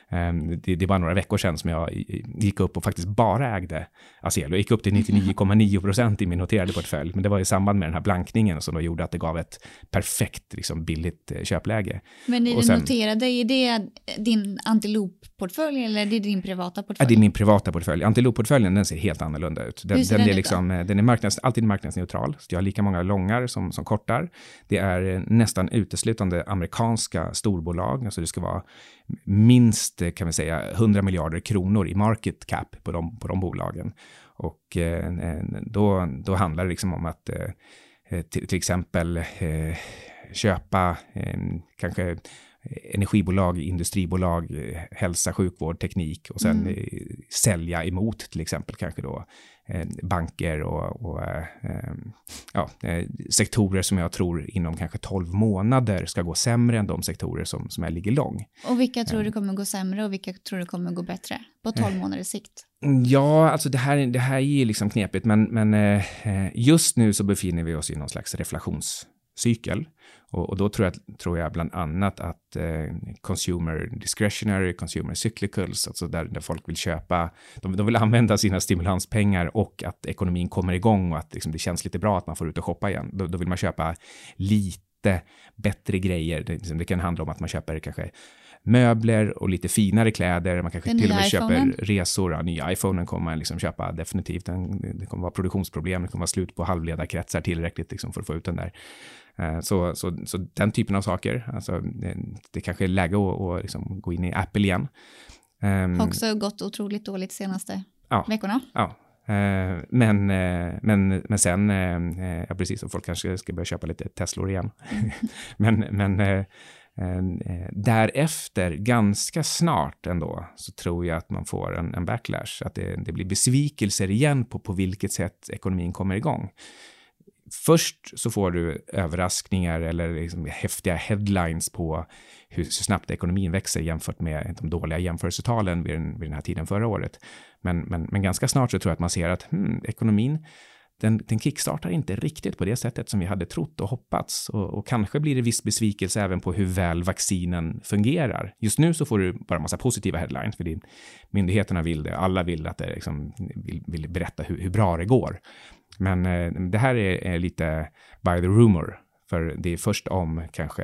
Um, det, det var några veckor sedan som jag gick upp och faktiskt bara ägde Aselio. Jag gick upp till nittionio komma nio procent i min noterade portfölj, men det var i samband med den här blankningen som då gjorde att det gav ett perfekt liksom, billigt eh, köpläge.
Men i den sen, noterade, är det din Antiloop-portfölj eller är det din privata portfölj?
Ja, det är min privata portfölj. Antiloop-portföljen, den ser helt annorlunda ut. Den, den, är, liksom, den är marknads, alltid marknadsneutral. Så jag har lika många långar som, som kortar. Det är nästan uteslutande amerikanska storbolag. Alltså det ska vara minst kan vi säga hundra miljarder kronor i market cap på de, på de bolagen. Och eh, då, då handlar det liksom om att eh, till, till exempel eh, köpa eh, kanske energibolag, industribolag, hälsa, sjukvård, teknik och sen mm. sälja emot till exempel kanske då eh, banker och, och eh, ja, eh, sektorer som jag tror inom kanske tolv månader ska gå sämre än de sektorer som, som är ligger lång.
Och vilka tror du kommer gå sämre och vilka tror du kommer gå bättre på tolv månaders sikt?
Ja, alltså det här, det här är ju liksom knepigt, men, men eh, just nu så befinner vi oss i någon slags reflationscykel. Och, och då tror jag, tror jag bland annat att eh, consumer discretionary, consumer cyclicals, alltså där, där folk vill köpa, de, de vill använda sina stimulanspengar och att ekonomin kommer igång och att liksom, det känns lite bra att man får ut och shoppa igen. Då, då vill man köpa lite bättre grejer. Det, liksom, det kan handla om att man köper kanske möbler och lite finare kläder. Man kanske
den
till och med
iPhonen.
köper resor. Ja, nya iPhonen kommer man liksom köpa definitivt. Den, det kommer vara produktionsproblem. Det kommer vara slut på halvledarkretsar tillräckligt liksom för att få ut den där. Så, så, så den typen av saker. Alltså, det, det kanske är läge att, att liksom gå in i Apple igen.
Har också gått otroligt dåligt senaste
ja,
veckorna.
Ja. Men, men, men sen, ja precis, och folk kanske ska börja köpa lite Teslor igen. Mm. men, men därefter, ganska snart ändå, så tror jag att man får en, en backlash. Att det, det blir besvikelser igen på, på vilket sätt ekonomin kommer igång. Först så får du överraskningar eller liksom häftiga headlines på hur snabbt ekonomin växer jämfört med de dåliga jämförelsetalen vid den, vid den här tiden förra året. Men, men, men ganska snart så tror jag att man ser att hmm, ekonomin, den, den kickstartar inte riktigt på det sättet som vi hade trott och hoppats. Och, och kanske blir det viss besvikelse även på hur väl vaccinen fungerar. Just nu så får du bara en massa positiva headlines, för det, myndigheterna vill det. Alla vill att det liksom, vill, vill berätta hur, hur bra det går. Men eh, det här är, är lite by the rumor, för det är först om kanske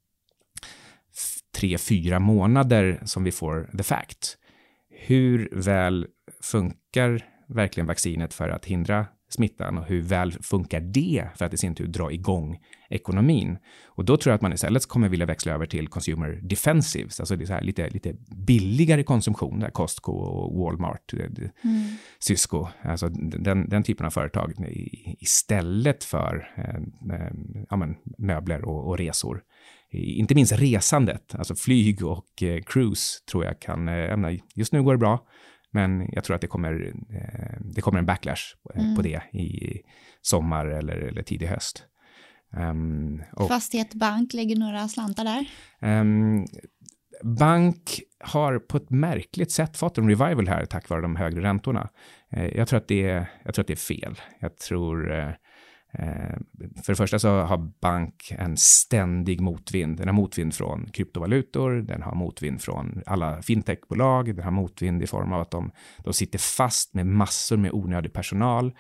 f- tre, fyra månader som vi får the fact. Hur väl funkar verkligen vaccinet för att hindra smittan och hur väl funkar det för att i sin tur dra igång ekonomin? Och då tror jag att man istället kommer vilja växla över till consumer defensives, alltså det är så här lite, lite billigare konsumtion, där Costco och Walmart, mm. Cisco, alltså den, den typen av företag istället för eh, ja, men, möbler och, och resor. Inte minst resandet, alltså flyg och eh, cruise tror jag kan, eh, just nu går det bra. Men jag tror att det kommer, eh, det kommer en backlash eh, mm. på det i sommar eller, eller tidig höst. Um, och,
Fastighet Bank lägger några slantar där.
Um, bank har på ett märkligt sätt fått en revival här tack vare de högre räntorna. Eh, jag, tror att det är, jag tror att det är fel. Jag tror... Eh, För det första så har bank en ständig motvind. Den har motvind från kryptovalutor, den har motvind från alla fintechbolag, den har motvind i form av att de, de sitter fast med massor med onödig personal.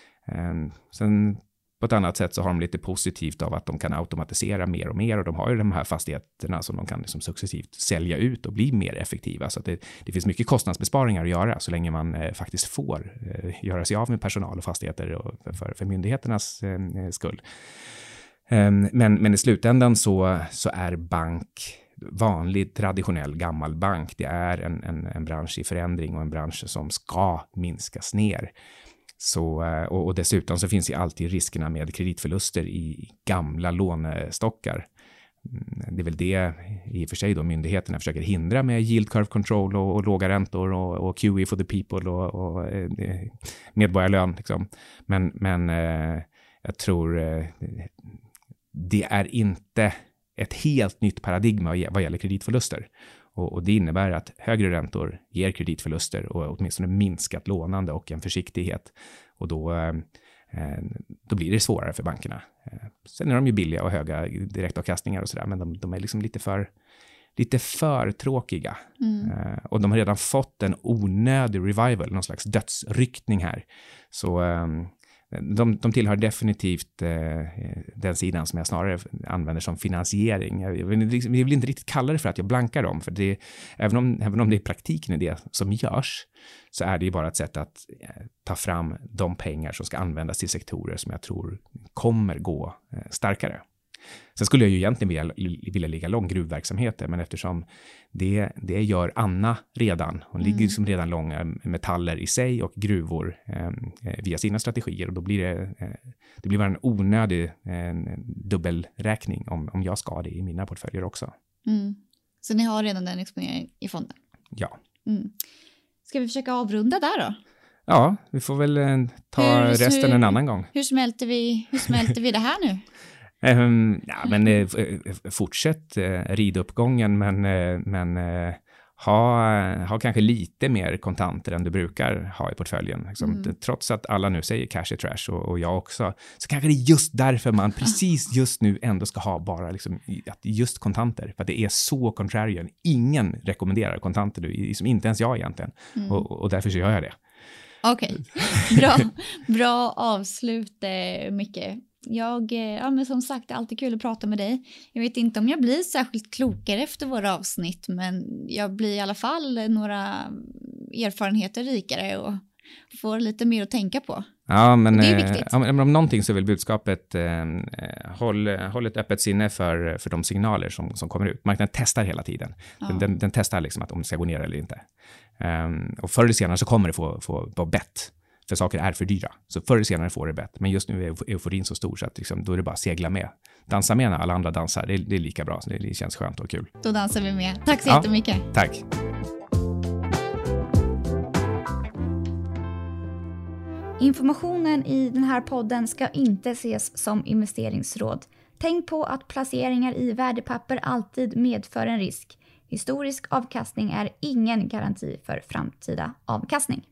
Sen på ett annat sätt så har de lite positivt av att de kan automatisera mer och mer, och de har ju de här fastigheterna som de kan liksom successivt sälja ut och bli mer effektiva. Så att det, det finns mycket kostnadsbesparingar att göra så länge man eh, faktiskt får eh, göra sig av med personal och fastigheter och för, för myndigheternas eh, skull. Um, men, men i slutändan så, så är bank vanlig, traditionell, gammal bank. Det är en, en, en bransch i förändring och en bransch som ska minskas ner. Så, och, och dessutom så finns ju alltid riskerna med kreditförluster i gamla lånestockar. Det är väl det i och för sig då myndigheterna försöker hindra med yield curve control och, och låga räntor och, och Q E for the people och, och eh, medborgarlön. Liksom. Men, men eh, jag tror eh, det är inte ett helt nytt paradigma vad gäller kreditförluster. Och, och det innebär att högre räntor ger kreditförluster och åtminstone minskat lånande och en försiktighet. Och då, eh, då blir det svårare för bankerna. Eh, sen är de ju billiga och höga direktavkastningar och sådär, men de, de är liksom lite för, lite för tråkiga. Mm. Eh, och de har redan fått en onödig revival, någon slags dödsryckning här. Så... Eh, De, de tillhör definitivt eh, den sidan som jag snarare använder som finansiering. Jag vill, jag vill inte riktigt kalla det för att jag blankar dem, för det, även, om, även om det är praktiken i det som görs, så är det ju bara ett sätt att eh, ta fram de pengar som ska användas till sektorer som jag tror kommer gå eh, starkare. Sen skulle jag ju egentligen vilja, vilja ligga lång gruvverksamheter, men eftersom det, det gör Anna redan. Hon mm. ligger liksom redan långa metaller i sig och gruvor eh, via sina strategier, och då blir det, eh, det blir bara en onödig eh, dubbelräkning om, om jag ska det i mina portföljer också.
Mm. Så ni har redan den exponeringen i fonden?
Ja.
Mm. Ska vi försöka avrunda där då?
Ja, vi får väl eh, ta hur, resten hur, en annan gång.
Hur smälter vi, hur smälter vi det här nu?
Um, ja, men eh, fortsätt eh, riduppgången, men, eh, men eh, ha, ha kanske lite mer kontanter än du brukar ha i portföljen. Liksom. Mm. Trots att alla nu säger cash är trash, och, och jag också, så kanske det är just därför man precis just nu ändå ska ha bara liksom, just kontanter. För att det är så contrarian. Ingen rekommenderar kontanter, liksom, inte ens jag egentligen. Mm. Och, och därför så gör jag det.
Okej, okay. bra, bra avslut Micke. Jag, ja men som sagt, det är alltid kul att prata med dig. Jag vet inte om jag blir särskilt klokare efter våra avsnitt, men jag blir i alla fall några erfarenheter rikare och får lite mer att tänka på.
Ja, men,
det är viktigt.
Ja, men om någonting så är väl budskapet eh, håll, håll ett öppet sinne för, för de signaler som, som kommer ut. Marknaden testar hela tiden. Ja. Den, den, den testar liksom att om det ska gå ner eller inte. Um, och förr eller senare så kommer det få, få vara bett. För saker är för dyra. Så förr eller senare får det bett. Men just nu är euforin så stor så att liksom, då är det bara att segla med. Dansa med när alla andra dansar. Det är, det är lika bra. Så det, det känns skönt och kul.
Då dansar vi med. Tack så
ja,
jättemycket.
Tack.
Informationen i den här podden ska inte ses som investeringsråd. Tänk på att placeringar i värdepapper alltid medför en risk. Historisk avkastning är ingen garanti för framtida avkastning.